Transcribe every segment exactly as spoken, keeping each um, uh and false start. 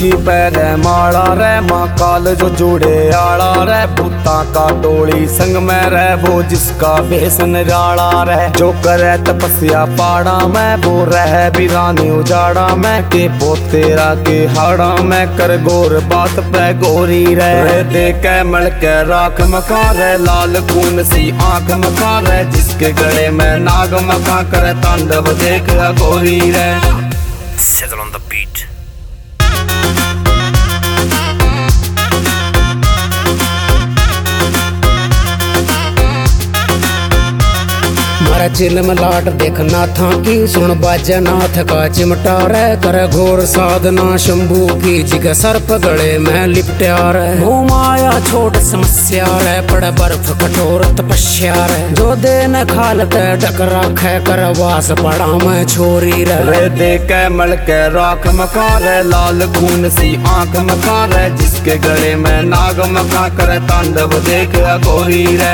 चूड़ी पैरे माला रे, माँ काल जो जुड़े आला रे, भूता का टोली संग में रह वो जिसका भेष निराला रे। जो करे तपस्या पाड़ा में वो रह बिरानी उजाड़ा में, के पोतेरा के हाड़ा में कर गोर बात पे गोरी रे। दे के मल के राख मका रे, लाल खून सी आंख मका रे, जिसके गले में नाग मका कर तांडव देख गोरी रे। Settle on the beat. मारा चिलम लाट देखना था की, सुन बाजे नाथ का चिमटा रे, कर घोर साधना शंभू की, जिग सर्प गले में लिपटा रे। हो माया छोट समस्या रे, पड़ बर्फ कठोर तपस्या रे, जो दे न खालत डक राखे कर वास पड़ा मैं छोरी रे। रे दे के मल के राख मका रे, लाल खून सी आंख मका रे, जिसके गले में नाग मका कर तांडव देख गोरी रे।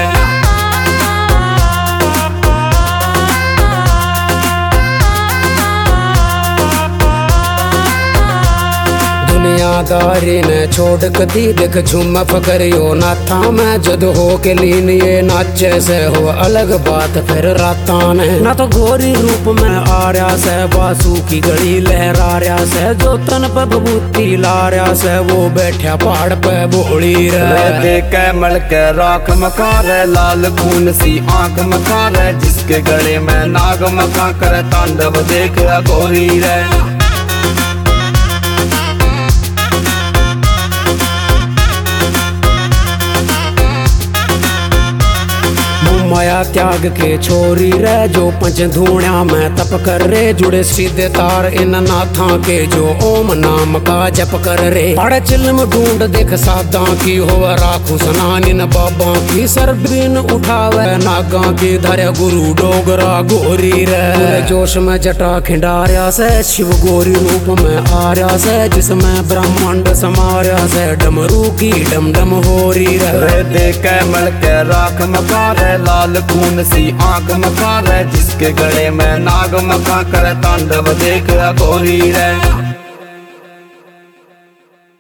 दुनियादारी ने छोड़ कदी देख झूम फकरियो नाथा में, जद हो के लीन ये नाचे से हो अलग बात फिर राता ने। ना तो गोरी रूप में आ रहा से बासु की गड़ी लहरा रहा से, जो तन पे बबूती ला रहा से वो बैठा पहाड़ पे बोली रे। दे के मल के राख मका रे, लाल खून सी आंख मका रे, जिसके गले में नाग मका कर तांडव देख गोरी रे। माया त्याग के छोरी रे, जो पंच धूणिया में तप कर रे, जुड़े सीधे तार इन नाथा के, जो ओम नाम का जप कर रे। पड़ चिल्म ढूंढ देख सादा की, हो राखू स्नान इन बाबा की, सरबीन उठावे नागा की, धरे गुरु डोगरा गोरी रे। जोश में जटा खिंडारिया से, शिव गोरी रूप में आर्या से, जिसमें ब्रह्मांड समार्या से, डमरू की डम डम हो रही रे। दे के मल के राख मका रे, लाल खून सी आंख मका रे, जिसके गले में नाग मका कर तांडव देख गोरी रे।